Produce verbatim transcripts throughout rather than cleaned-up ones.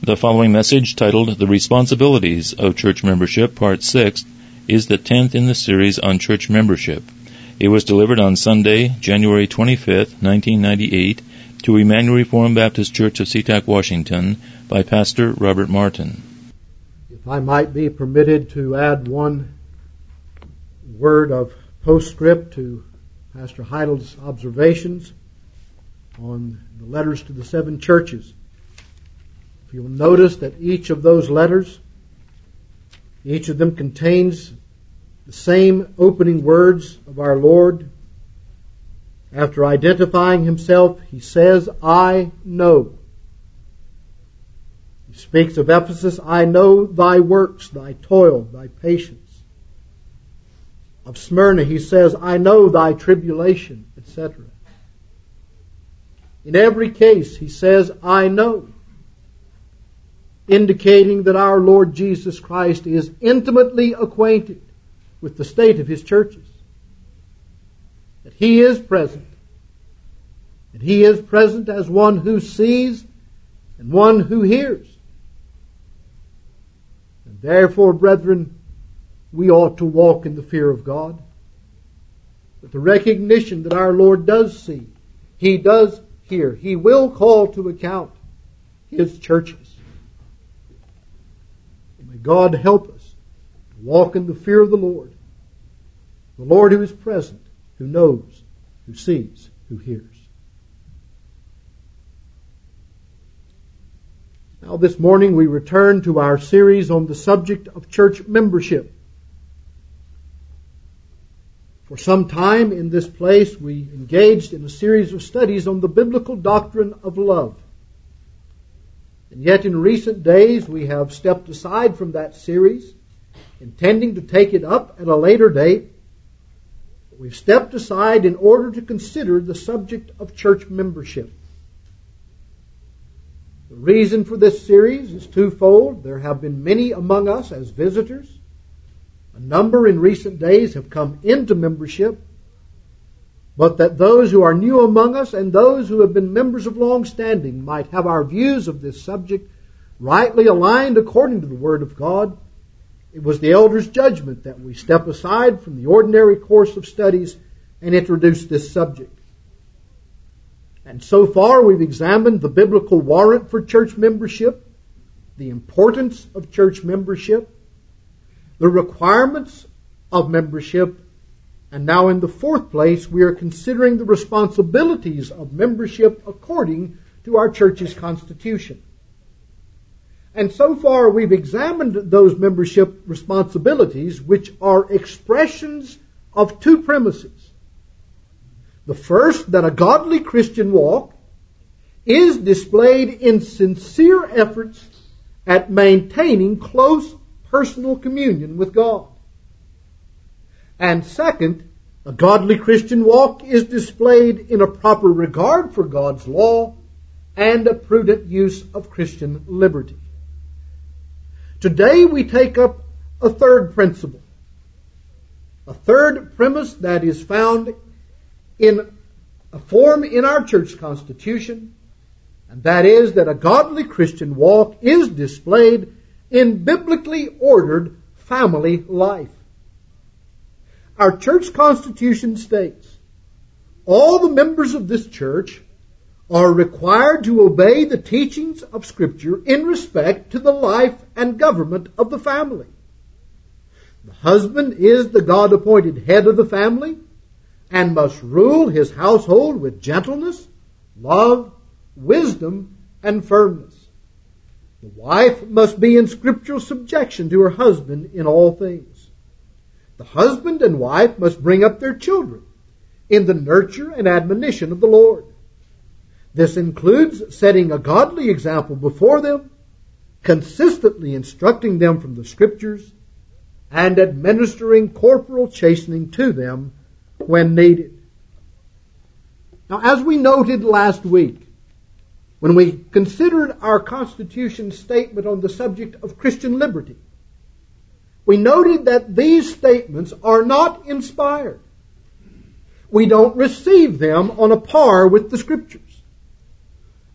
The following message, titled The Responsibilities of Church Membership, Part six, is the tenth in the series on church membership. It was delivered on Sunday, January twenty-fifth, nineteen ninety-eight, to Emmanuel Reformed Baptist Church of SeaTac, Washington, by Pastor Robert Martin. If I might be permitted to add one word of postscript to Pastor Heidel's observations on the letters to the seven churches. If you'll notice that each of those letters, each of them contains the same opening words of our Lord. After identifying himself, he says, I know. He speaks of Ephesus, I know thy works, thy toil, thy patience. Of Smyrna, he says, I know thy tribulation, et cetera. In every case, he says, I know, indicating that our Lord Jesus Christ is intimately acquainted with the state of his churches. That he is present. That he is present as one who sees and one who hears. And therefore, brethren, we ought to walk in the fear of God, with the recognition that our Lord does see, he does hear, he will call to account his churches. May God help us to walk in the fear of the Lord, the Lord who is present, who knows, who sees, who hears. Now this morning we return to our series on the subject of church membership. For some time in this place we engaged in a series of studies on the biblical doctrine of love. And yet in recent days we have stepped aside from that series, intending to take it up at a later date. We've stepped aside in order to consider the subject of church membership. The reason for this series is twofold. There have been many among us as visitors. A number in recent days have come into membership, but that those who are new among us and those who have been members of long standing might have our views of this subject rightly aligned according to the Word of God. It was the elders' judgment that we step aside from the ordinary course of studies and introduce this subject. And so far we've examined the biblical warrant for church membership, the importance of church membership, the requirements of membership, and now in the fourth place, we are considering the responsibilities of membership according to our church's constitution. And so far, we've examined those membership responsibilities, which are expressions of two premises. The first, that a godly Christian walk is displayed in sincere efforts at maintaining close personal communion with God. And second, a godly Christian walk is displayed in a proper regard for God's law and a prudent use of Christian liberty. Today we take up a third principle, a third premise that is found in a form in our church constitution, and that is that a godly Christian walk is displayed in biblically ordered family life. Our church constitution states, all the members of this church are required to obey the teachings of Scripture in respect to the life and government of the family. The husband is the God-appointed head of the family and must rule his household with gentleness, love, wisdom, and firmness. The wife must be in scriptural subjection to her husband in all things. The husband and wife must bring up their children in the nurture and admonition of the Lord. This includes setting a godly example before them, consistently instructing them from the Scriptures, and administering corporal chastening to them when needed. Now, as we noted last week, when we considered our Constitution's statement on the subject of Christian liberty, we noted that these statements are not inspired. We don't receive them on a par with the Scriptures.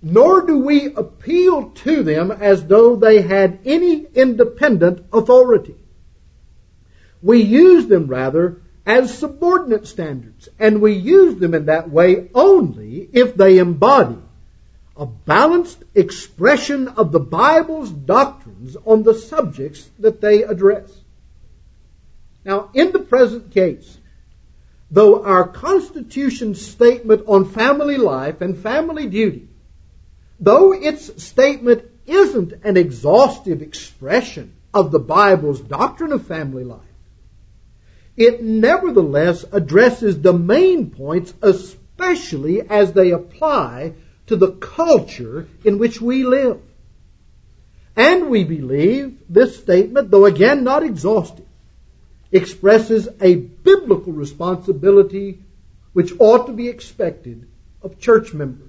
nor do we appeal to them as though they had any independent authority. We use them rather as subordinate standards, and we use them in that way only if they embody a balanced expression of the Bible's doctrines on the subjects that they address. Now, in the present case, though our Constitution's statement on family life and family duty, though its statement isn't an exhaustive expression of the Bible's doctrine of family life, it nevertheless addresses the main points, especially as they apply to the culture in which we live. And we believe this statement, though again not exhaustive, expresses a biblical responsibility which ought to be expected of church members.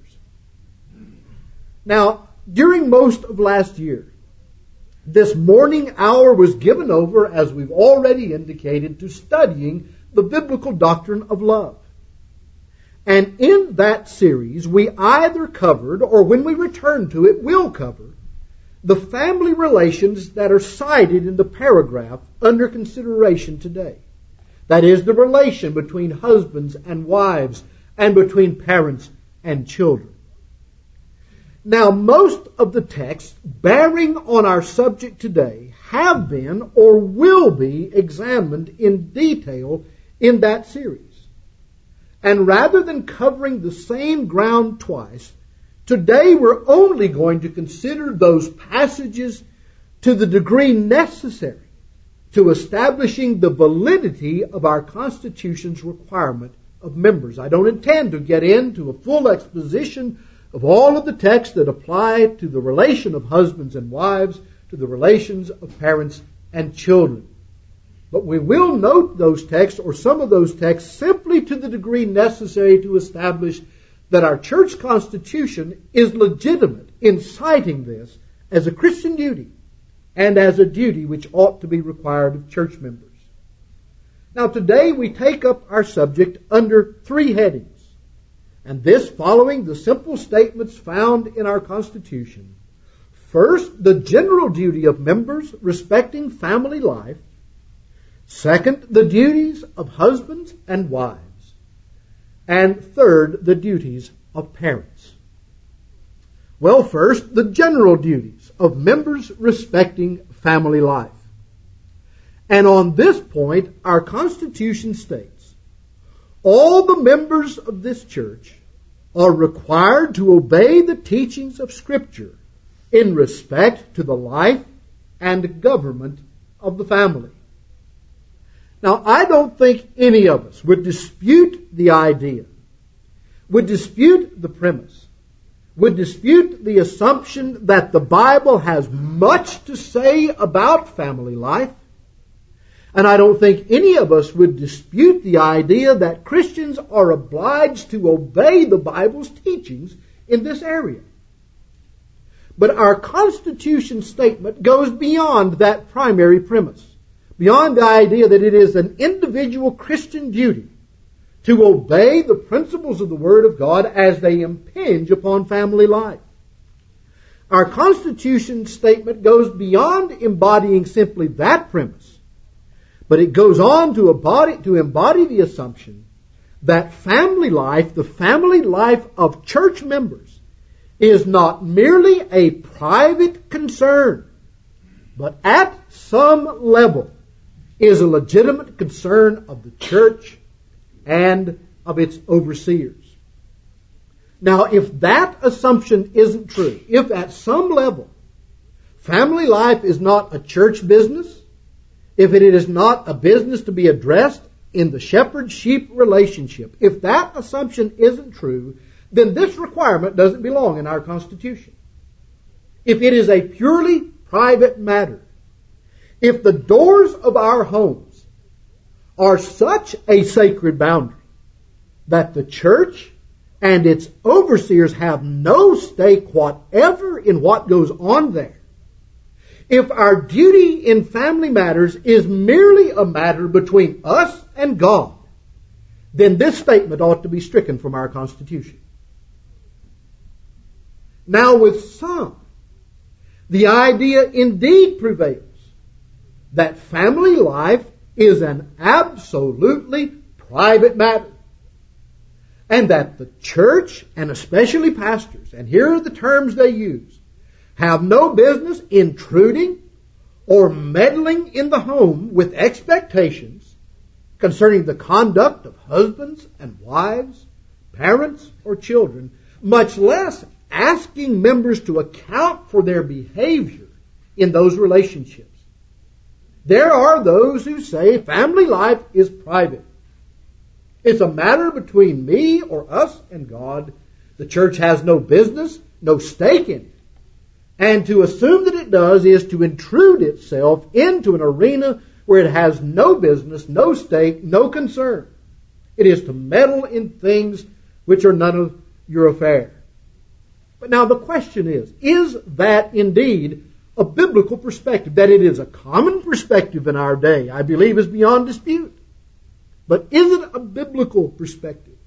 Now, during most of last year, this morning hour was given over, as we've already indicated, to studying the biblical doctrine of love. And in that series, we either covered, or when we return to it, will cover, the family relations that are cited in the paragraph under consideration today. That is, the relation between husbands and wives, and between parents and children. Now, most of the texts bearing on our subject today have been or will be examined in detail in that series. And rather than covering the same ground twice, today we're only going to consider those passages to the degree necessary to establishing the validity of our Constitution's requirement of members. I don't intend to get into a full exposition of all of the texts that apply to the relation of husbands and wives, to the relations of parents and children. But we will note those texts, or some of those texts, simply to the degree necessary to establish that our church constitution is legitimate in citing this as a Christian duty and as a duty which ought to be required of church members. Now, today we take up our subject under three headings. And this following the simple statements found in our Constitution. First, the general duty of members respecting family life. Second, the duties of husbands and wives. And third, the duties of parents. Well, first, the general duties of members respecting family life. And on this point, our Constitution states, all the members of this church are required to obey the teachings of Scripture in respect to the life and government of the family. Now, I don't think any of us would dispute the idea, would dispute the premise, would dispute the assumption that the Bible has much to say about family life. And I don't think any of us would dispute the idea that Christians are obliged to obey the Bible's teachings in this area. But our Constitution statement goes beyond that primary premise, beyond the idea that it is an individual Christian duty to obey the principles of the Word of God as they impinge upon family life. Our Constitution statement goes beyond embodying simply that premise, but it goes on to embody, to embody the assumption that family life, the family life of church members, is not merely a private concern, but at some level is a legitimate concern of the church and of its overseers. Now, if that assumption isn't true, if at some level family life is not a church business, if it is not a business to be addressed in the shepherd-sheep relationship, if that assumption isn't true, then this requirement doesn't belong in our Constitution. If it is a purely private matter, if the doors of our homes are such a sacred boundary that the church and its overseers have no stake whatever in what goes on there, if our duty in family matters is merely a matter between us and God, then this statement ought to be stricken from our Constitution. Now with some, the idea indeed prevails that family life is an absolutely private matter, and that the church, and especially pastors, and here are the terms they use, have no business intruding or meddling in the home with expectations concerning the conduct of husbands and wives, parents or children, much less asking members to account for their behavior in those relationships. There are those who say family life is private. It's a matter between me or us and God. The church has no business, no stake in it. And to assume that it does is to intrude itself into an arena where it has no business, no stake, no concern. It is to meddle in things which are none of your affair. But now the question is, is that indeed a biblical perspective? That it is a common perspective in our day, I believe, is beyond dispute. But is it a biblical perspective?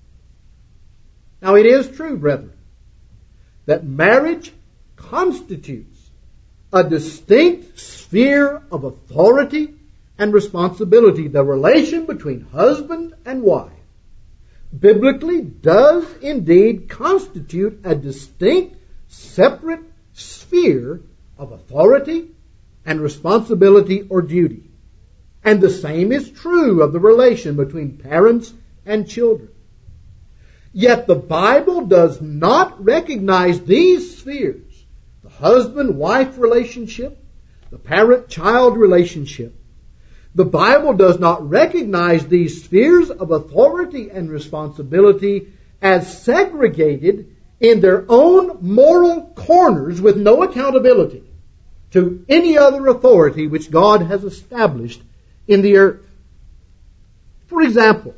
Now it is true, brethren, that marriage constitutes a distinct sphere of authority and responsibility. The relation between husband and wife biblically does indeed constitute a distinct, separate sphere of authority and responsibility or duty. And the same is true of the relation between parents and children. Yet the Bible does not recognize these spheres, the husband-wife relationship, the parent-child relationship. The Bible does not recognize these spheres of authority and responsibility as segregated in their own moral corners with no accountability to any other authority which God has established in the earth. For example,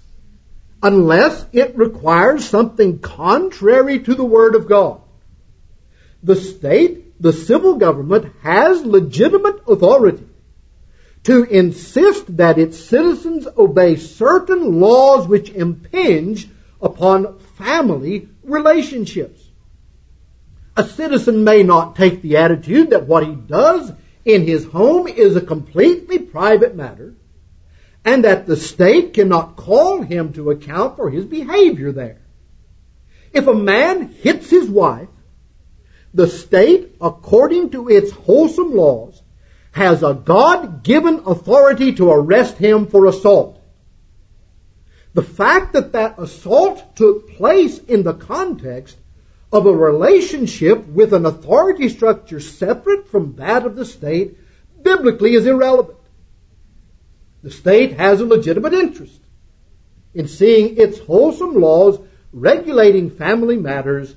unless it requires something contrary to the Word of God, the state, the civil government, has legitimate authority to insist that its citizens obey certain laws which impinge upon family relationships. A citizen may not take the attitude that what he does in his home is a completely private matter, and that the state cannot call him to account for his behavior there. If a man hits his wife, the state, according to its wholesome laws, has a God-given authority to arrest him for assault. The fact that that assault took place in the context of a relationship with an authority structure separate from that of the state biblically is irrelevant. The state has a legitimate interest in seeing its wholesome laws regulating family matters,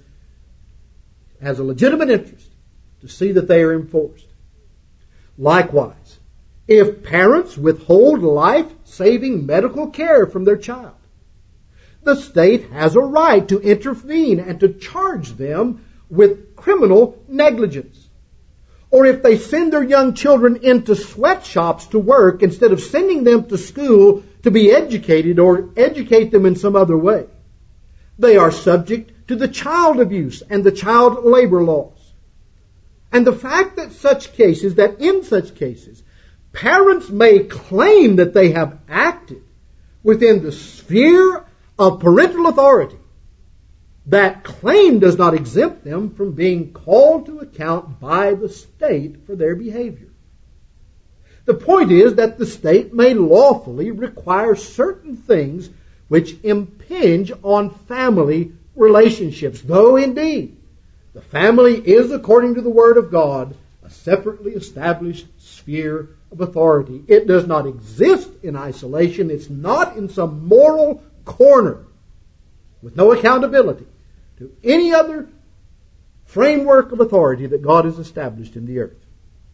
has a legitimate interest to see that they are enforced. Likewise, if parents withhold life-saving medical care from their child, the state has a right to intervene and to charge them with criminal negligence. Or if they send their young children into sweatshops to work instead of sending them to school to be educated or educate them in some other way, they are subject to the child abuse and the child labor laws. And the fact that such cases, that in such cases, parents may claim that they have acted within the sphere of parental authority, that claim does not exempt them from being called to account by the state for their behavior. The point is that the state may lawfully require certain things which impinge on family relationships, though indeed the family is, according to the Word of God, a separately established sphere of authority. It does not exist in isolation. It's not in some moral corner with no accountability to any other framework of authority that God has established in the earth.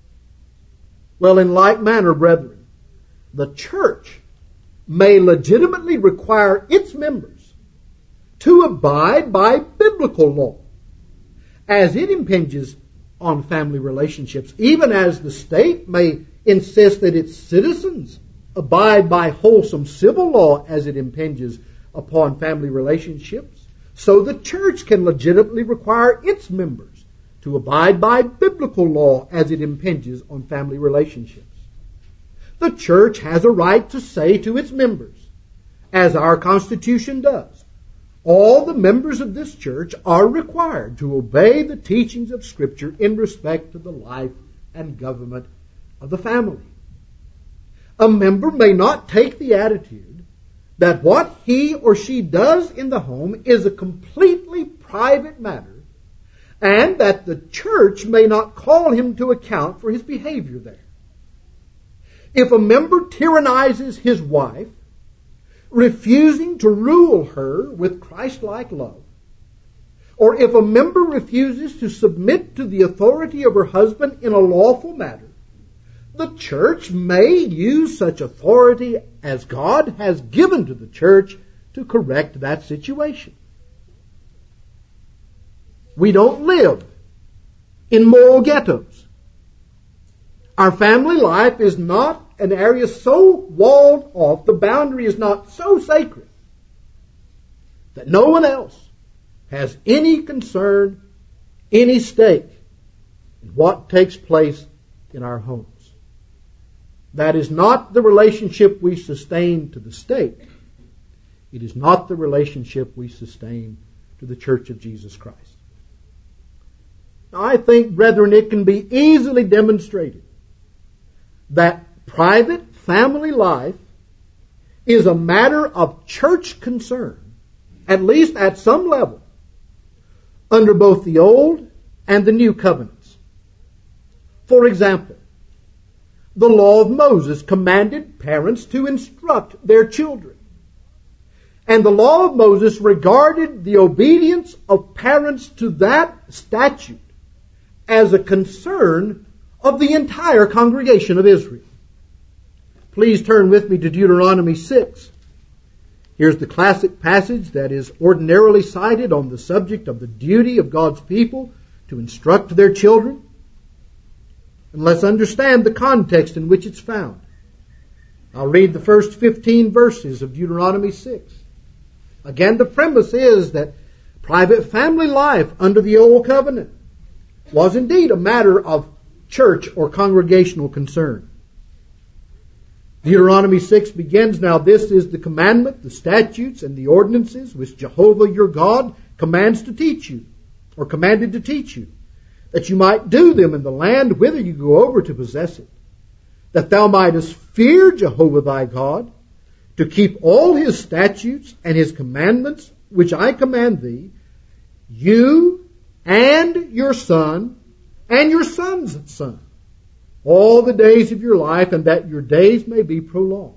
Well, in like manner, brethren, the church may legitimately require its members to abide by biblical law as it impinges on family relationships, even as the state may insist that its citizens abide by wholesome civil law as it impinges upon family relationships. so the church can legitimately require its members to abide by biblical law as it impinges on family relationships. The church has a right to say to its members, as our Constitution does, all the members of this church are required to obey the teachings of Scripture in respect to the life and government of the family. A member may not take the attitude that what he or she does in the home is a completely private matter, and that the church may not call him to account for his behavior there. If a member tyrannizes his wife, refusing to rule her with Christ-like love, or if a member refuses to submit to the authority of her husband in a lawful matter, the church may use such authority as God has given to the church to correct that situation. We don't live in moral ghettos. Our family life is not an area so walled off, the boundary is not so sacred, that no one else has any concern, any stake in what takes place in our homes. That is not the relationship we sustain to the state. It is not the relationship we sustain to the Church of Jesus Christ. Now, I think, brethren, it can be easily demonstrated that private family life is a matter of church concern, at least at some level, under both the Old and the New Covenants. For example, the law of Moses commanded parents to instruct their children. And the law of Moses regarded the obedience of parents to that statute as a concern of the entire congregation of Israel. Please turn with me to Deuteronomy six. Here's the classic passage that is ordinarily cited on the subject of the duty of God's people to instruct their children. And let's understand the context in which it's found. I'll read the first fifteen verses of Deuteronomy six. Again, the premise is that private family life under the Old Covenant was indeed a matter of church or congregational concern. Deuteronomy six begins, "Now this is the commandment, the statutes, and the ordinances which Jehovah your God commands to teach you," or commanded to teach you, "that you might do them in the land whither you go over to possess it, that thou mightest fear Jehovah thy God, to keep all his statutes and his commandments which I command thee, you and your son and your son's son, all the days of your life, and that your days may be prolonged.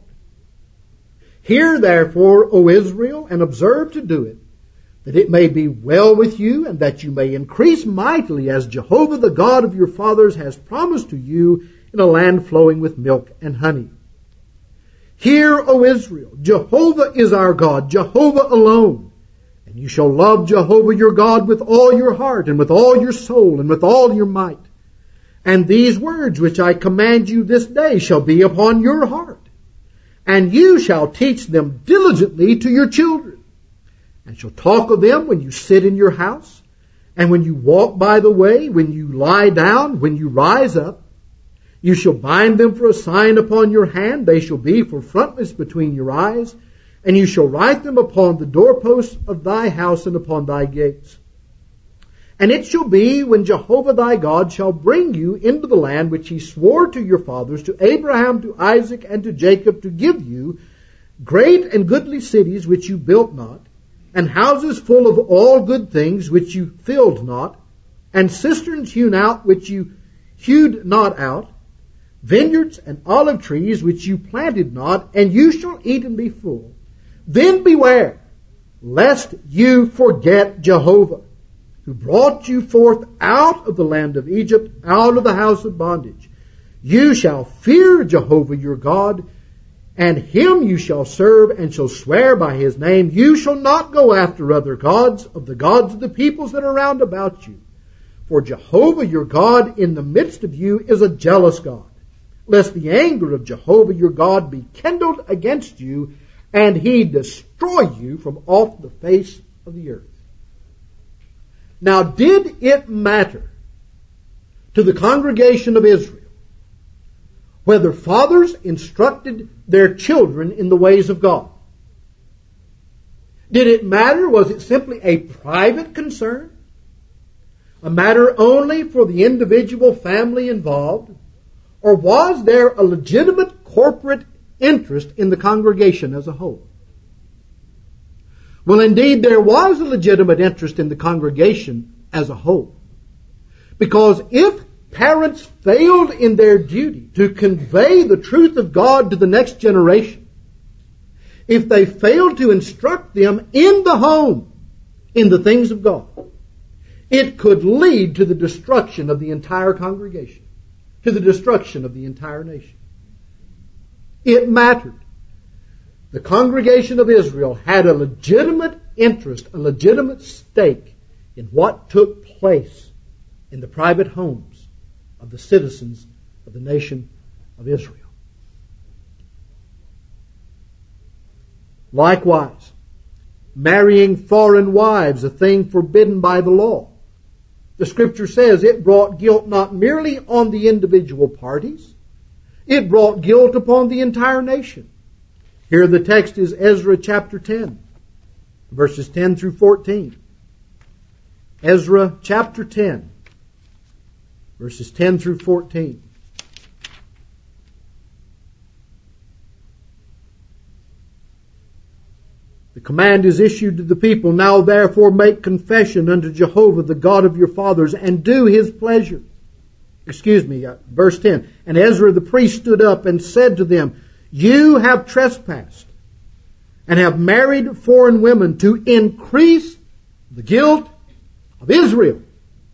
Hear therefore, O Israel, and observe to do it, that it may be well with you, and that you may increase mightily, as Jehovah the God of your fathers has promised to you, in a land flowing with milk and honey. Hear, O Israel, Jehovah is our God, Jehovah alone. And you shall love Jehovah your God with all your heart, and with all your soul, and with all your might. And these words which I command you this day shall be upon your heart. And you shall teach them diligently to your children, and shall talk of them when you sit in your house, and when you walk by the way, when you lie down, when you rise up. You shall bind them for a sign upon your hand. They shall be for frontness between your eyes. And you shall write them upon the doorposts of thy house and upon thy gates. And it shall be, when Jehovah thy God shall bring you into the land which he swore to your fathers, to Abraham, to Isaac, and to Jacob, to give you great and goodly cities which you built not, and houses full of all good things which you filled not, and cisterns hewn out which you hewed not out, vineyards and olive trees which you planted not, and you shall eat and be full. Then beware, lest you forget Jehovah, who brought you forth out of the land of Egypt, out of the house of bondage. You shall fear Jehovah your God, and him you shall serve, and shall swear by his name. You shall not go after other gods, of the gods of the peoples that are round about you. For Jehovah your God in the midst of you is a jealous God, lest the anger of Jehovah your God be kindled against you, and he destroy you from off the face of the earth." Now, did it matter to the congregation of Israel whether fathers instructed their children in the ways of God? Did it matter? Was it simply a private concern? A matter only for the individual family involved? Or was there a legitimate corporate interest in the congregation as a whole? Well, indeed, there was a legitimate interest in the congregation as a whole. Because if parents failed in their duty to convey the truth of God to the next generation, if they failed to instruct them in the home in the things of God, it could lead to the destruction of the entire congregation, to the destruction of the entire nation. It mattered. The congregation of Israel had a legitimate interest, a legitimate stake in what took place in the private homes of the citizens of the nation of Israel. Likewise, marrying foreign wives, a thing forbidden by the law. The Scripture says it brought guilt not merely on the individual parties, it brought guilt upon the entire nation. Here the text is Ezra chapter ten, verses ten through fourteen. Ezra chapter ten, verses ten through fourteen. The command is issued to the people, now therefore make confession unto Jehovah, the God of your fathers, and do his pleasure. Excuse me, uh, verse ten. And Ezra the priest stood up and said to them, you have trespassed and have married foreign women to increase the guilt of Israel.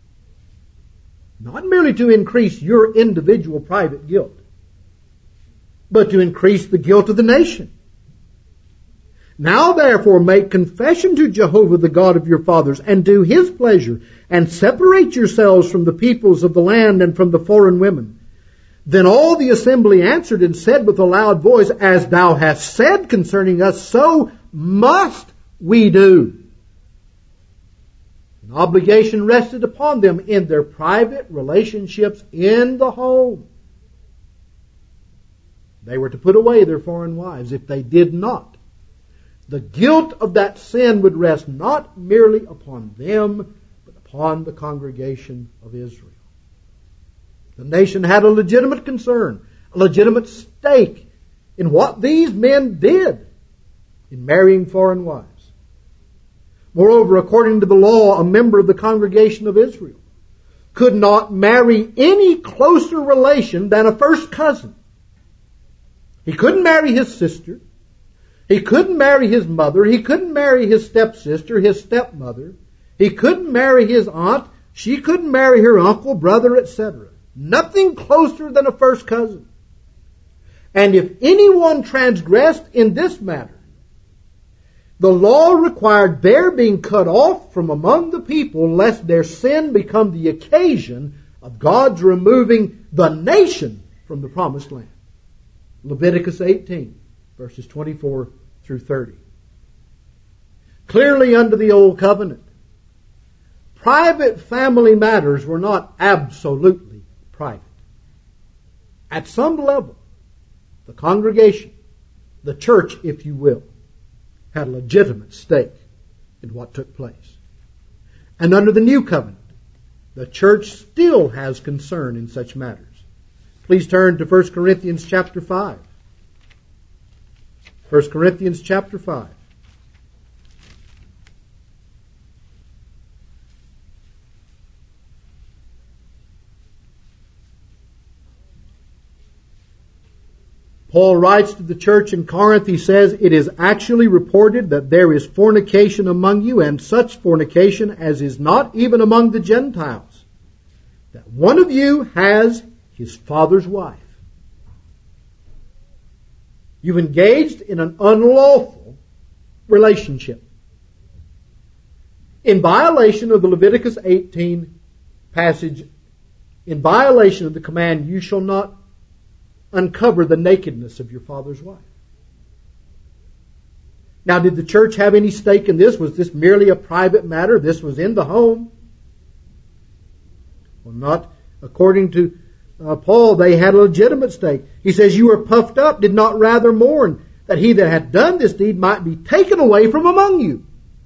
Not merely to increase your individual private guilt, but to increase the guilt of the nation. Now therefore make confession to Jehovah the God of your fathers, and do his pleasure, and separate yourselves from the peoples of the land and from the foreign women. Then all the assembly answered and said with a loud voice, as thou hast said concerning us, so must we do. An obligation rested upon them in their private relationships in the home. They were to put away their foreign wives. If they did not, the guilt of that sin would rest not merely upon them, but upon the congregation of Israel. The nation had a legitimate concern, a legitimate stake in what these men did in marrying foreign wives. Moreover, according to the law, a member of the congregation of Israel could not marry any closer relation than a first cousin. He couldn't marry his sister. He couldn't marry his mother. He couldn't marry his stepsister, his stepmother. He couldn't marry his aunt. She couldn't marry her uncle, brother, et cetera. Nothing closer than a first cousin. And if anyone transgressed in this matter, the law required their being cut off from among the people, lest their sin become the occasion of God's removing the nation from the promised land. Leviticus eighteen, verses twenty-four through thirty. Clearly under the Old Covenant, private family matters were not absolutely private. At some level, the congregation, the church, if you will, had a legitimate stake in what took place. And under the New Covenant, the church still has concern in such matters. Please turn to First Corinthians chapter five. First Corinthians chapter five. Paul writes to the church in Corinth, he says, it is actually reported that there is fornication among you, and such fornication as is not even among the Gentiles, that one of you has his father's wife. You've engaged in an unlawful relationship in violation of the Leviticus eighteen passage, in violation of the command, you shall not uncover the nakedness of your father's wife. Now, did the church have any stake in this? Was this merely a private matter? This was in the home. Well, not according to uh, Paul, they had a legitimate stake. He says, you were puffed up, did not rather mourn, that he that had done this deed might be taken away from among you.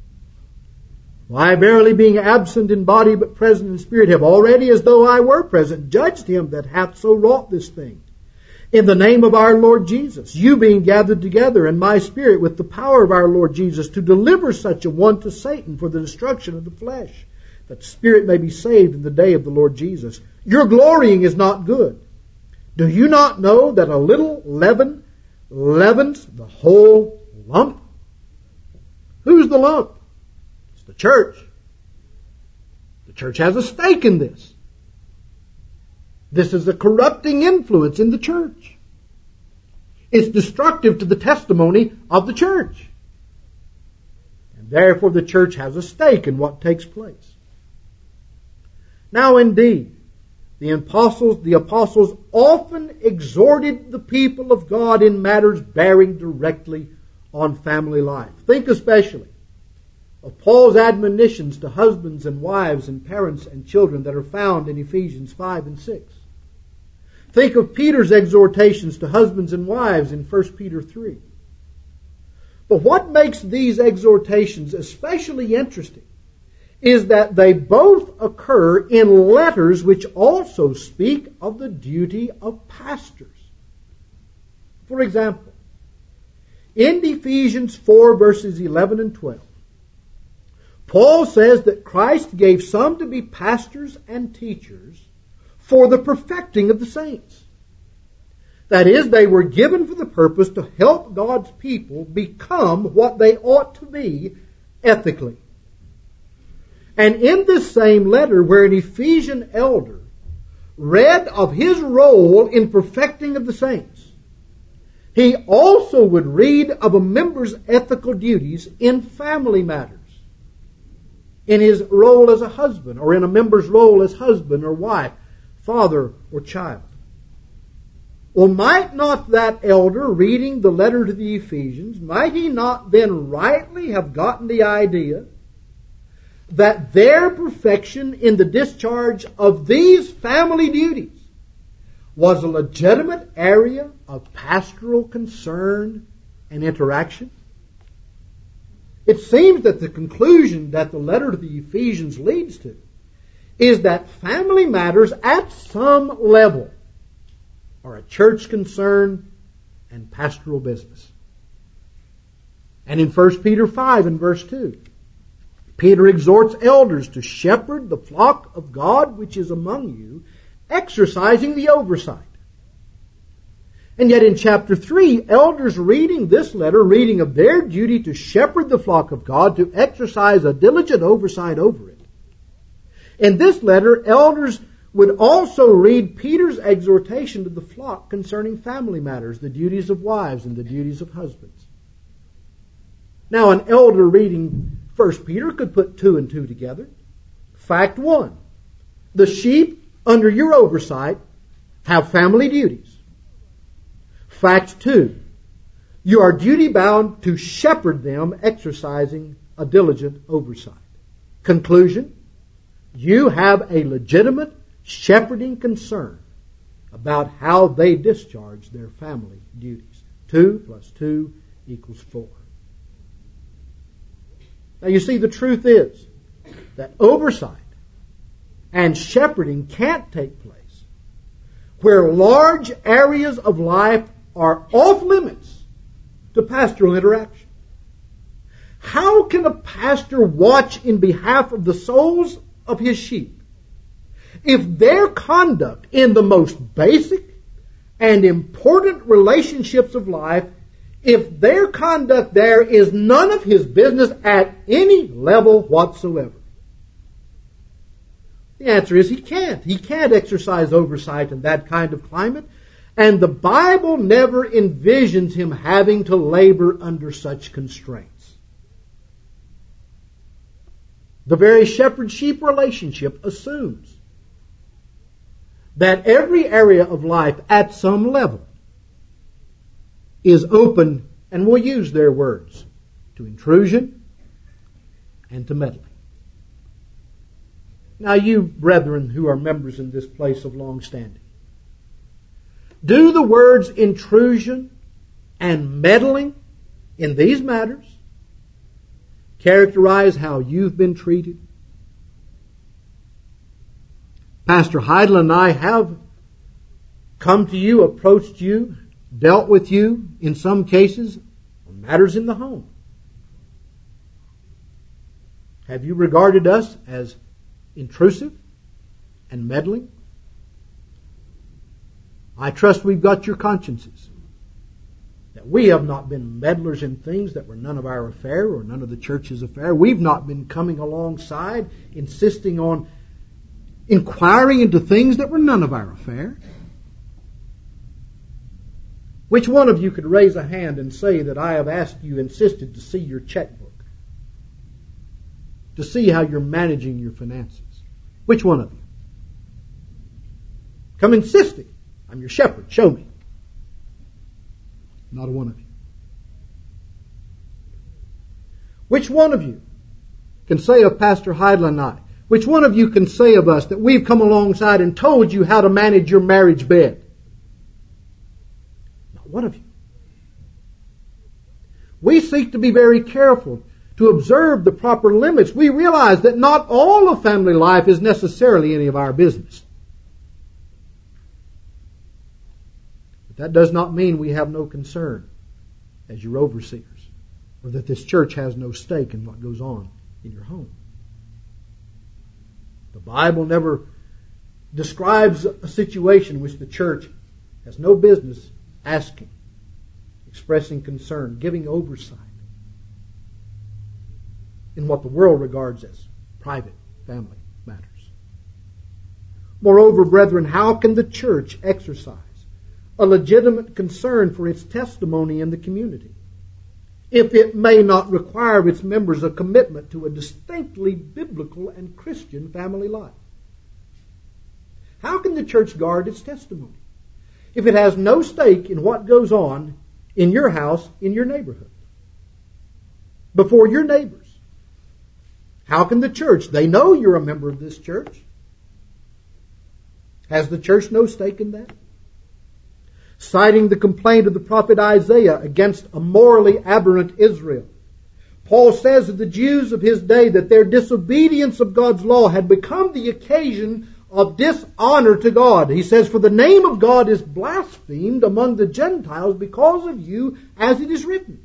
I verily, being absent in body but present in spirit, have already, as though I were present, judged him that hath so wrought this thing. In the name of our Lord Jesus, you being gathered together in my spirit with the power of our Lord Jesus, to deliver such a one to Satan for the destruction of the flesh, that the spirit may be saved in the day of the Lord Jesus. Your glorying is not good. Do you not know that a little leaven leavens the whole lump? Who's the lump? It's the church. The church has a stake in this. This is a corrupting influence in the church. It's destructive to the testimony of the church. And therefore the church has a stake in what takes place. Now indeed, the apostles, the apostles often exhorted the people of God in matters bearing directly on family life. Think especially of Paul's admonitions to husbands and wives and parents and children that are found in Ephesians five and six. Think of Peter's exhortations to husbands and wives in First Peter three. But what makes these exhortations especially interesting is that they both occur in letters which also speak of the duty of pastors. For example, in Ephesians four verses eleven and twelve, Paul says that Christ gave some to be pastors and teachers for the perfecting of the saints. That is, they were given for the purpose to help God's people become what they ought to be ethically. And in this same letter, where an Ephesian elder read of his role in perfecting of the saints, he also would read of a member's ethical duties in family matters, in his role as a husband, or in a member's role as husband or wife, father or child. Well, might not that elder reading the letter to the Ephesians, might he not then rightly have gotten the idea that their perfection in the discharge of these family duties was a legitimate area of pastoral concern and interaction? It seems that the conclusion that the letter to the Ephesians leads to is that family matters at some level are a church concern and pastoral business. And in First Peter five and verse two, Peter exhorts elders to shepherd the flock of God which is among you, exercising the oversight. And yet in chapter three, elders reading this letter, reading of their duty to shepherd the flock of God, to exercise a diligent oversight over it. In this letter, elders would also read Peter's exhortation to the flock concerning family matters, the duties of wives and the duties of husbands. Now, an elder reading First Peter could put two and two together. Fact one, the sheep under your oversight have family duties. Fact two, you are duty-bound to shepherd them, exercising a diligent oversight. Conclusion, you have a legitimate shepherding concern about how they discharge their family duties. Two plus two equals four. Now you see, the truth is that oversight and shepherding can't take place where large areas of life are off limits to pastoral interaction. How can a pastor watch in behalf of the souls of his sheep if their conduct in the most basic and important relationships of life, if their conduct there is none of his business at any level whatsoever? The answer is he can't. He can't exercise oversight in that kind of climate. And the Bible never envisions him having to labor under such constraints. The very shepherd-sheep relationship assumes that every area of life at some level is open, and we'll use their words, to intrusion and to meddling. Now you, brethren, who are members in this place of long standing, do the words intrusion and meddling in these matters characterize how you've been treated? Pastor Heidel and I have come to you, approached you, dealt with you, in some cases, on matters in the home. Have you regarded us as intrusive and meddling? I trust we've got your consciences, that we have not been meddlers in things that were none of our affair or none of the church's affair. We've not been coming alongside, insisting on inquiring into things that were none of our affair. Which one of you could raise a hand and say that I have asked you, insisted to see your checkbook, to see how you're managing your finances? Which one of you? Come insisting. I'm your shepherd. Show me. Not a one of you. Which one of you can say of Pastor Heidel and I, which one of you can say of us that we've come alongside and told you how to manage your marriage bed? Not one of you. We seek to be very careful to observe the proper limits. We realize that not all of family life is necessarily any of our business. But that does not mean we have no concern as your overseers, or that this church has no stake in what goes on in your home. The Bible never describes a situation which the church has no business asking, expressing concern, giving oversight in what the world regards as private family matters. Moreover, brethren, how can the church exercise a legitimate concern for its testimony in the community if it may not require its members a commitment to a distinctly biblical and Christian family life? How can the church guard its testimony if it has no stake in what goes on in your house, in your neighborhood, before your neighbors? How can the church? They know you're a member of this church. Has the church no stake in that? Citing the complaint of the prophet Isaiah against a morally aberrant Israel, Paul says of the Jews of his day that their disobedience of God's law had become the occasion of dishonor to God. He says, "For the name of God is blasphemed among the Gentiles because of you, as it is written."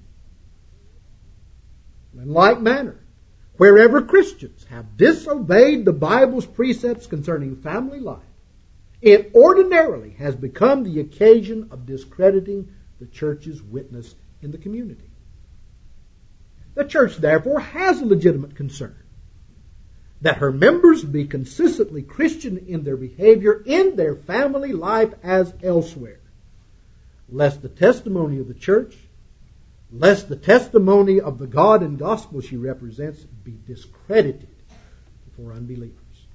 In like manner, wherever Christians have disobeyed the Bible's precepts concerning family life, it ordinarily has become the occasion of discrediting the church's witness in the community. The church, therefore, has a legitimate concern that her members be consistently Christian in their behavior, in their family life as elsewhere, lest the testimony of the church, lest the testimony of the God and gospel she represents be discredited before unbelievers.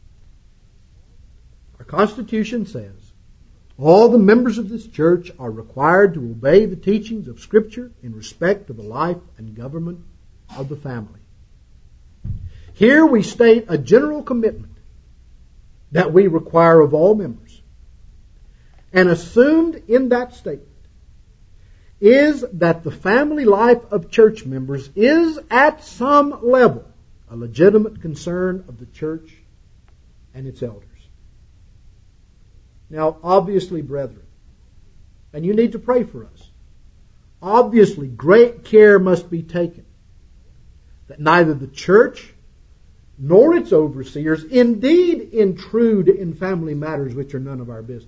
Our Constitution says all the members of this church are required to obey the teachings of Scripture in respect to the life and government of the family. Here we state a general commitment that we require of all members. And assumed in that statement is that the family life of church members is at some level a legitimate concern of the church and its elders. Now, obviously, brethren, and you need to pray for us, obviously great care must be taken that neither the church nor its overseers indeed intrude in family matters which are none of our business.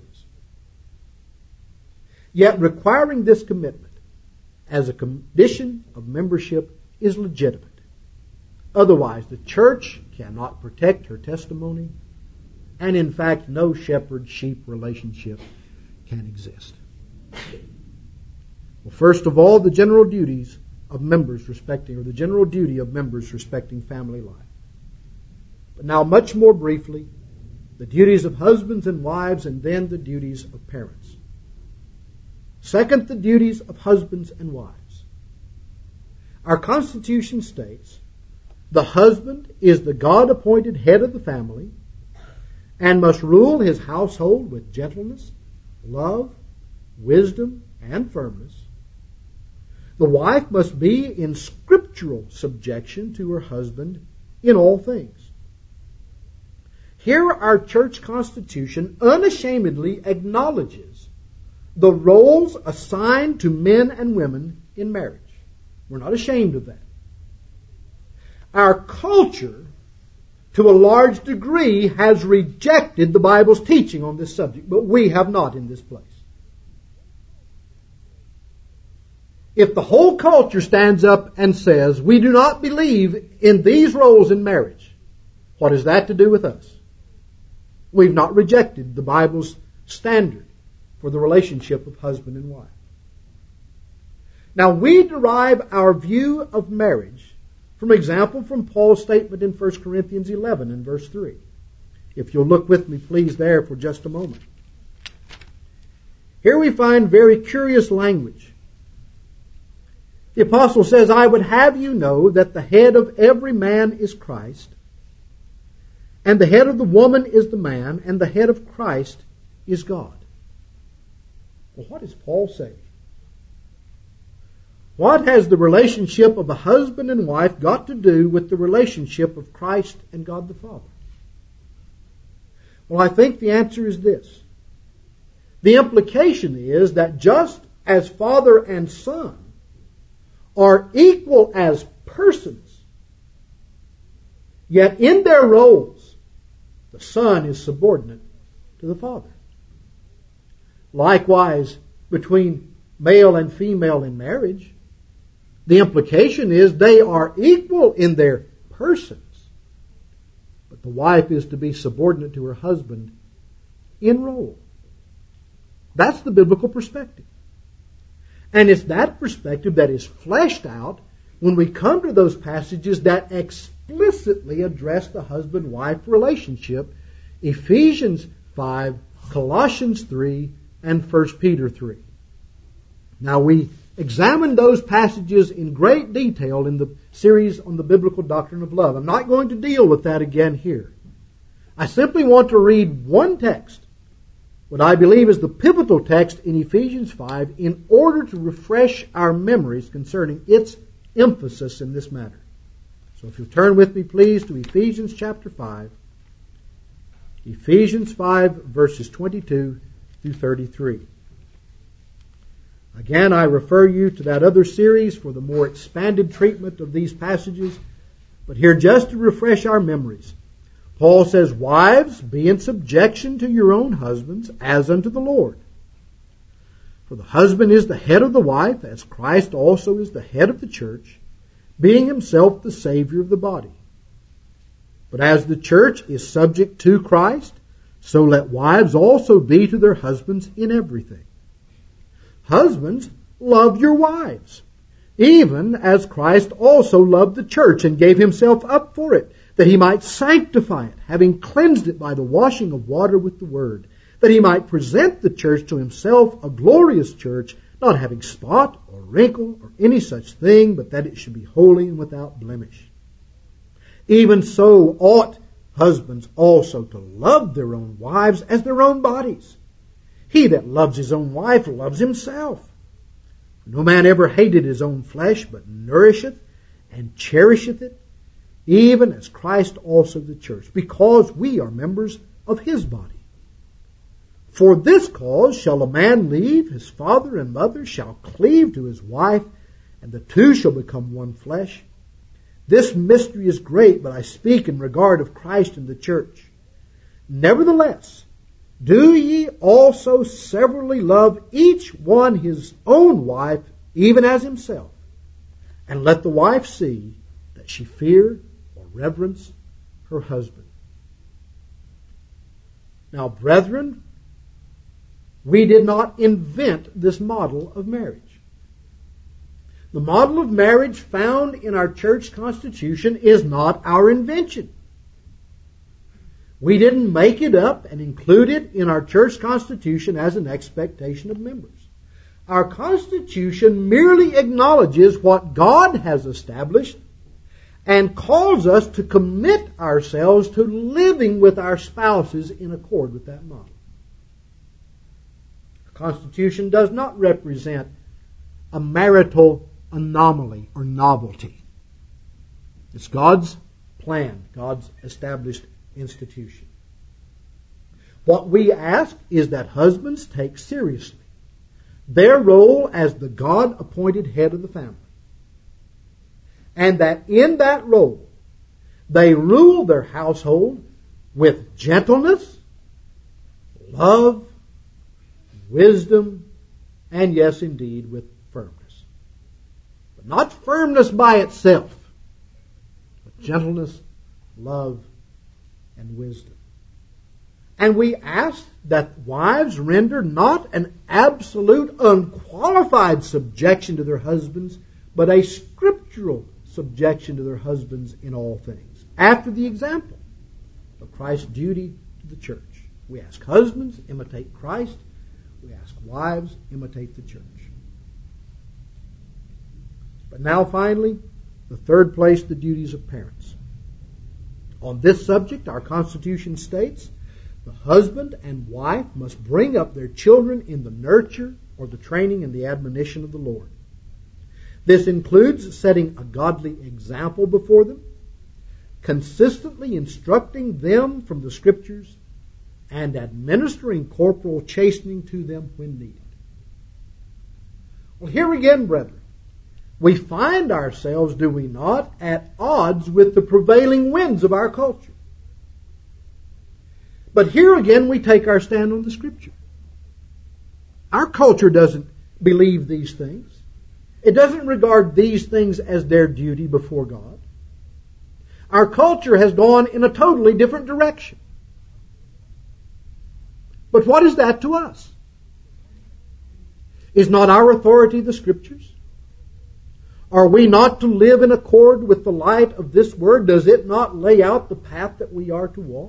Yet requiring this commitment as a condition of membership is legitimate. Otherwise, the church cannot protect her testimony, and in fact, no shepherd-sheep relationship can exist. Well, first of all, the general duties of members respecting, or the general duty of members respecting family life. But now, much more briefly, the duties of husbands and wives, and then the duties of parents. Second, the duties of husbands and wives. Our Constitution states, the husband is the God-appointed head of the family and must rule his household with gentleness, love, wisdom, and firmness. The wife must be in scriptural subjection to her husband in all things. Here our church constitution unashamedly acknowledges the roles assigned to men and women in marriage. We're not ashamed of that. Our culture, to a large degree, has rejected the Bible's teaching on this subject, but we have not in this place. If the whole culture stands up and says, we do not believe in these roles in marriage, what has that to do with us? We've not rejected the Bible's standard for the relationship of husband and wife. Now, we derive our view of marriage from example from Paul's statement in First Corinthians eleven and verse three. If you'll look with me, please, there for just a moment. Here we find very curious language. The apostle says, I would have you know that the head of every man is Christ, and the head of the woman is the man, and the head of Christ is God. Well, what is Paul saying? What has the relationship of a husband and wife got to do with the relationship of Christ and God the Father? Well, I think the answer is this. The implication is that just as father and son are equal as persons, yet in their roles, the son is subordinate to the father. Likewise, between male and female in marriage, the implication is they are equal in their persons, but the wife is to be subordinate to her husband in role. That's the biblical perspective. And it's that perspective that is fleshed out when we come to those passages that explicitly address the husband-wife relationship, Ephesians five, Colossians three, and First Peter three. Now, we examined those passages in great detail in the series on the biblical doctrine of love. I'm not going to deal with that again here. I simply want to read one text, what I believe is the pivotal text in Ephesians five, in order to refresh our memories concerning its emphasis in this matter. So if you'll turn with me, please, to Ephesians chapter five. Ephesians five, verses twenty-two through thirty-three. Again, I refer you to that other series for the more expanded treatment of these passages. But here, just to refresh our memories, Paul says, wives, be in subjection to your own husbands as unto the Lord. For the husband is the head of the wife, as Christ also is the head of the church, being himself the Savior of the body. But as the church is subject to Christ, so let wives also be to their husbands in everything. Husbands, love your wives, even as Christ also loved the church and gave himself up for it, that he might sanctify it, having cleansed it by the washing of water with the word, that he might present the church to himself a glorious church, not having spot or wrinkle or any such thing, but that it should be holy and without blemish. Even so ought husbands also to love their own wives as their own bodies. He that loves his own wife loves himself. No man ever hated his own flesh, but nourisheth and cherisheth it, even as Christ also the church, because we are members of his body. For this cause shall a man leave his father and mother, shall cleave to his wife, and the two shall become one flesh. This mystery is great, but I speak in regard of Christ and the church. Nevertheless, do ye also severally love each one his own wife, even as himself, and let the wife see that she fear or reverence her husband. Now, brethren, we did not invent this model of marriage. The model of marriage found in our church constitution is not our invention. We didn't make it up and include it in our church constitution as an expectation of members. Our constitution merely acknowledges what God has established and calls us to commit ourselves to living with our spouses in accord with that model. The Constitution does not represent a marital anomaly or novelty. It's God's plan, God's established institution. What we ask is that husbands take seriously their role as the God-appointed head of the family, and that in that role they rule their household with gentleness, love, wisdom, and yes, indeed, with firmness. But not firmness by itself, but gentleness, love, and wisdom. And we ask that wives render not an absolute, unqualified subjection to their husbands, but a scriptural subjection to their husbands in all things, after the example of Christ's duty to the church. We ask husbands, imitate Christ. We ask wives, imitate the church. But now finally, the third place, the duties of parents. On this subject, our Constitution states, the husband and wife must bring up their children in the nurture or the training and the admonition of the Lord. This includes setting a godly example before them, consistently instructing them from the Scriptures, and administering corporal chastening to them when needed. Well, here again, brethren, we find ourselves, do we not, at odds with the prevailing winds of our culture. But here again we take our stand on the Scripture. Our culture doesn't believe these things. It doesn't regard these things as their duty before God. Our culture has gone in a totally different direction. But what is that to us? Is not our authority the Scriptures? Are we not to live in accord with the light of this Word? Does it not lay out the path that we are to walk?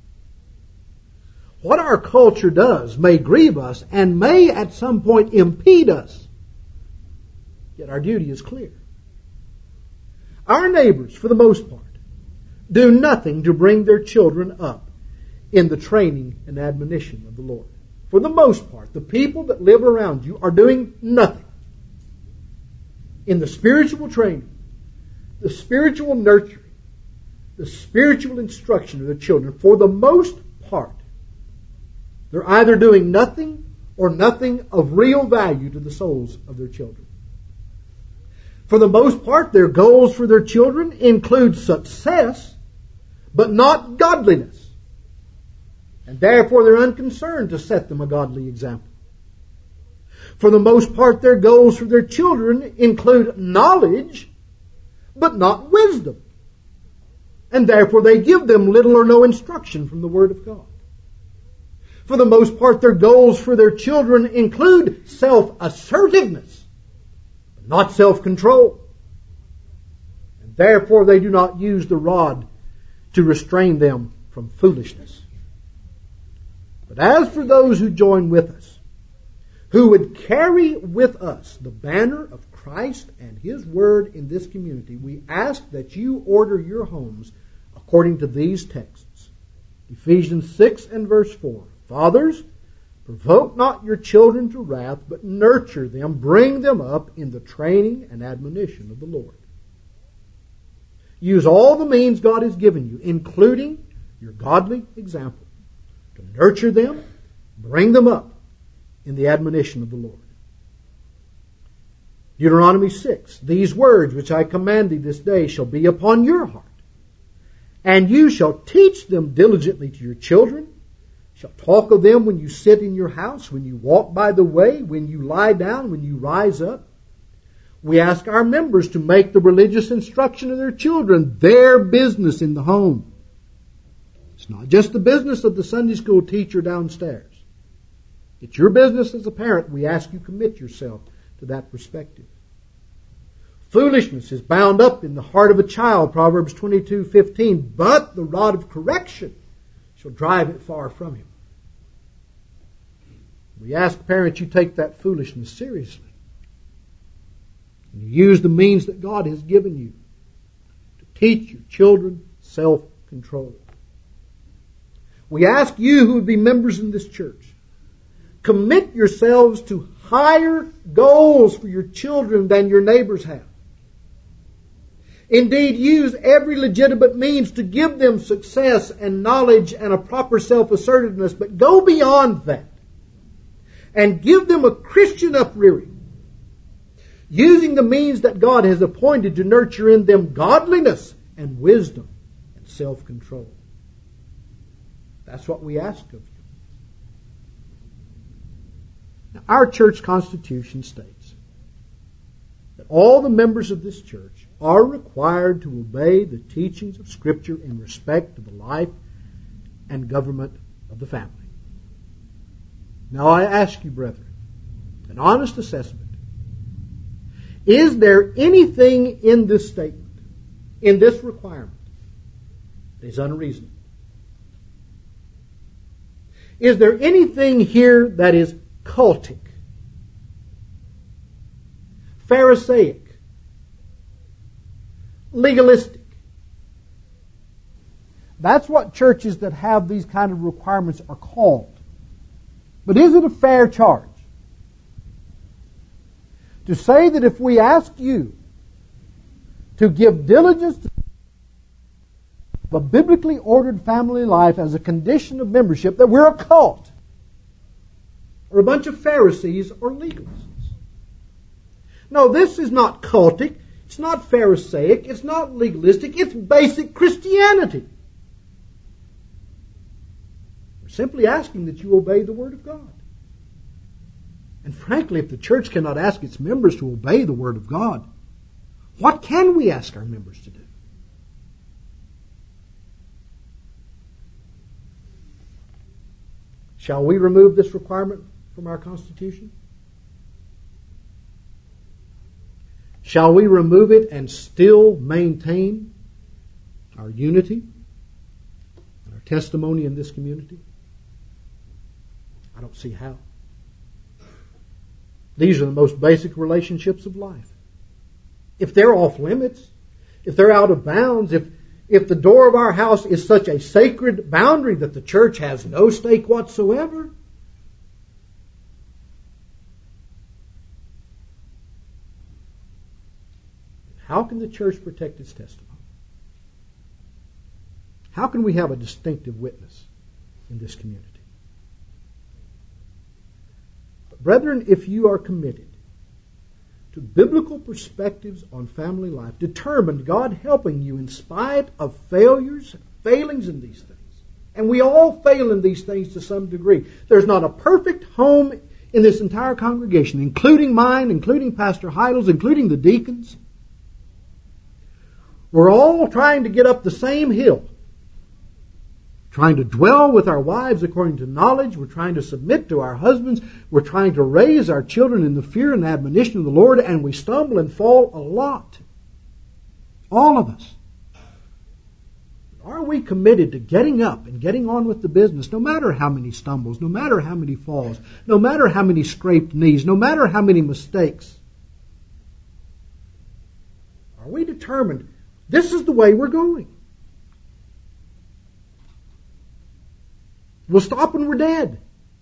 What our culture does may grieve us and may at some point impede us. Yet our duty is clear. Our neighbors, for the most part, do nothing to bring their children up in the training and admonition of the Lord. For the most part, the people that live around you are doing nothing in the spiritual training, the spiritual nurturing, the spiritual instruction of their children. For the most part, they're either doing nothing or nothing of real value to the souls of their children. For the most part, their goals for their children include success, but not godliness. And therefore, they're unconcerned to set them a godly example. For the most part, their goals for their children include knowledge, but not wisdom. And therefore, they give them little or no instruction from the Word of God. For the most part, their goals for their children include self-assertiveness, but not self-control. And therefore, they do not use the rod to restrain them from foolishness. But as for those who join with us, who would carry with us the banner of Christ and His Word in this community, we ask that you order your homes according to these texts. Ephesians six and verse four. Fathers, provoke not your children to wrath, but nurture them, bring them up in the training and admonition of the Lord. Use all the means God has given you, including your godly example, to nurture them, bring them up in the admonition of the Lord. Deuteronomy six, these words which I command thee this day shall be upon your heart, and you shall teach them diligently to your children, shall talk of them when you sit in your house, when you walk by the way, when you lie down, when you rise up. We ask our members to make the religious instruction of their children their business in the home. It's not just the business of the Sunday school teacher downstairs. It's your business as a parent. We ask you commit yourself to that perspective. Foolishness is bound up in the heart of a child, Proverbs twenty-two fifteen, but the rod of correction shall drive it far from him. We ask parents you take that foolishness seriously. And you use the means that God has given you to Teach your children self-control. We ask you who would be members in this church, commit yourselves to higher goals for your children than your neighbors have. Indeed, use every legitimate means to give them success and knowledge and a proper self-assertiveness, but go beyond that and give them a Christian uprearing, using the means that God has appointed to nurture in them godliness and wisdom and self-control. That's what we ask of you. Now, our church constitution states that all the members of this church are required to obey the teachings of Scripture in respect to the life and government of the family. Now I ask you, brethren, an honest assessment. Is there anything in this statement, in this requirement, that is unreasonable? Is there anything here that is cultic, Pharisaic, legalistic? That's what churches that have these kind of requirements are called. But is it a fair charge to say that if we ask you to give diligence to a biblically ordered family life as a condition of membership, that we're a cult or a bunch of Pharisees or legalists? No, this is not cultic. It's not Pharisaic. It's not legalistic. It's basic Christianity. We're simply asking that you obey the Word of God. And frankly, if the church cannot ask its members to obey the Word of God, what can we ask our members to do? Shall we remove this requirement from our Constitution? Shall we remove it and still maintain our unity and our testimony in this community? I don't see how. These are the most basic relationships of life. If they're off limits, if they're out of bounds, if If the door of our house is such a sacred boundary that the church has no stake whatsoever, how can the church protect its testimony? How can we have a distinctive witness in this community? But brethren, if you are committed to biblical perspectives on family life, determined, God helping you in spite of failures, failings in these things. And we all fail in these things to some degree. There's not a perfect home in this entire congregation, including mine, including Pastor Heidel's, including the deacons. We're all trying to get up the same hill. Trying to dwell with our wives according to knowledge. We're trying to submit to our husbands. We're trying to raise our children in the fear and admonition of the Lord, and we stumble and fall a lot. All of us. Are we committed to getting up and getting on with the business, no matter how many stumbles, no matter how many falls, no matter how many scraped knees, no matter how many mistakes? Are we determined, this is the way we're going? We'll stop when we're dead.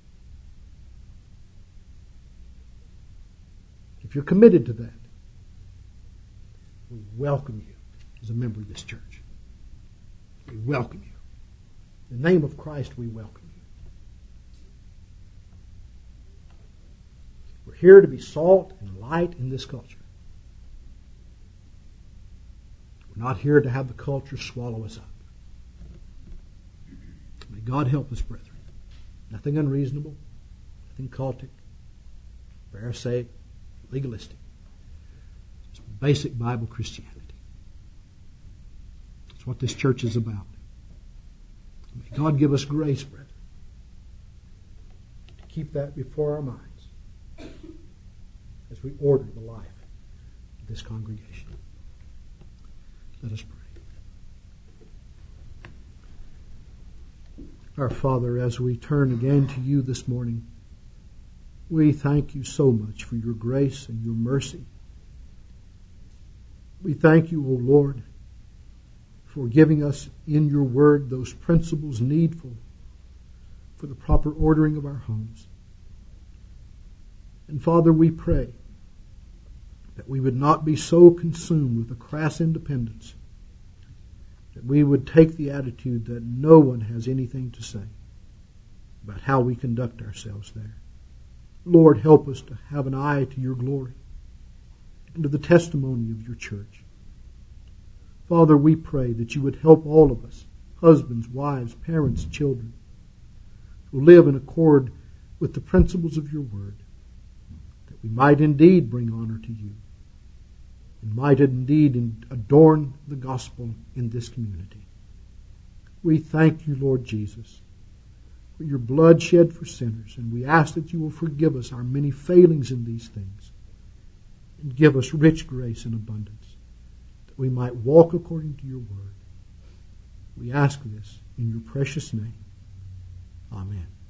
If you're committed to that, we welcome you as a member of this church. We welcome you. In the name of Christ, we welcome you. We're here to be salt and light in this culture. We're not here to have the culture swallow us up. May God help us, brethren. Nothing unreasonable, nothing cultic, Pharisaic, legalistic. Just basic Bible Christianity. That's what this church is about. May God give us grace, brethren, to keep that before our minds as we order the life of this congregation. Let us pray. Our Father, as we turn again to you this morning, we thank you so much for your grace and your mercy. We thank you, O Lord, for giving us in your word those principles needful for the proper ordering of our homes. And Father, we pray that we would not be so consumed with a crass independence that we would take the attitude that no one has anything to say about how we conduct ourselves there. Lord, help us to have an eye to your glory and to the testimony of your church. Father, we pray that you would help all of us, husbands, wives, parents, children, to live in accord with the principles of your word, that we might indeed bring honor to you and might indeed adorn the gospel in this community. We thank you, Lord Jesus, for your blood shed for sinners, and we ask that you will forgive us our many failings in these things and give us rich grace and abundance, that we might walk according to your word. We ask this in your precious name. Amen.